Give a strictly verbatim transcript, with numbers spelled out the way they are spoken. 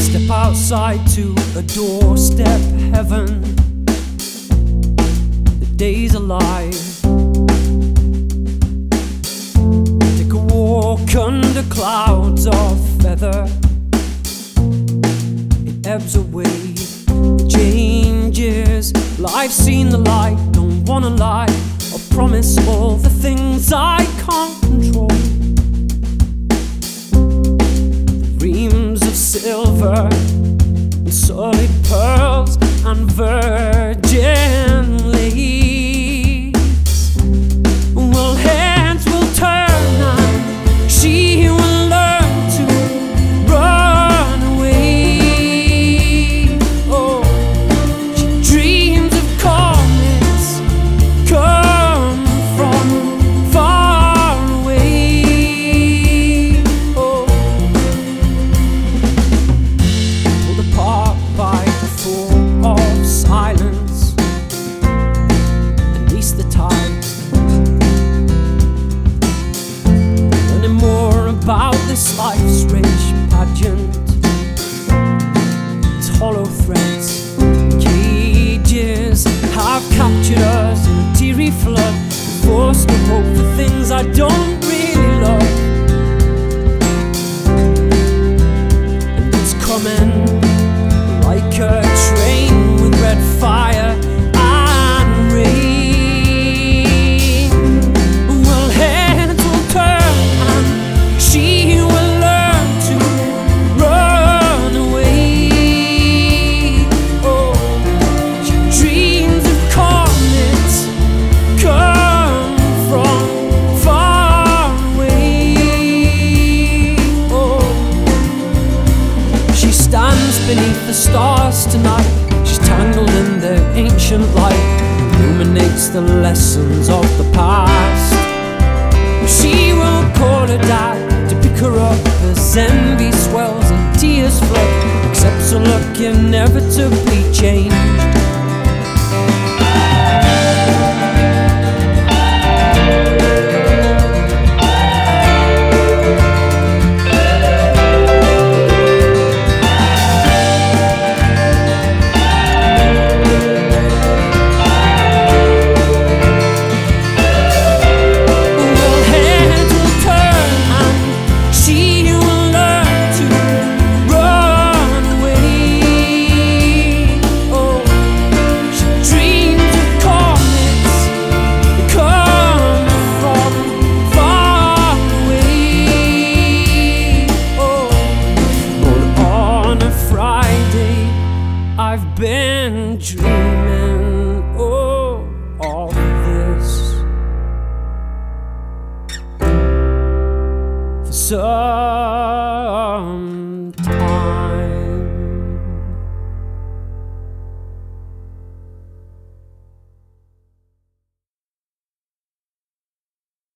Step outside to a doorstep heaven. The day's alive. Take a walk under clouds of feather. It ebbs away, it changes. Life's seen the light, don't wanna lie or promise all the things I can't control. Reams of silver and solid pearls and virgin lace. Well, heads will turn and she will learn to run away. Oh, she dreams of comets come from far away. Oh, pulled apart by the fall of silence beneath the tides. Learning more about this life's rich pageant. Its hollow threads and cages have captured us in a teary flood, forced to hope for things I don't really love. And it's coming like a train with red fire and rain. Well, heads will turn and she will learn to run away. Oh, she dreams of comets come from far away. Oh, she stands beneath the stars tonight. She's tangled in their ancient light, illuminates the lessons of the past. She will call her dad to pick her up as envy swells and tears flood. Accepts a look inevitably changed. I've been dreaming, oh, of this for so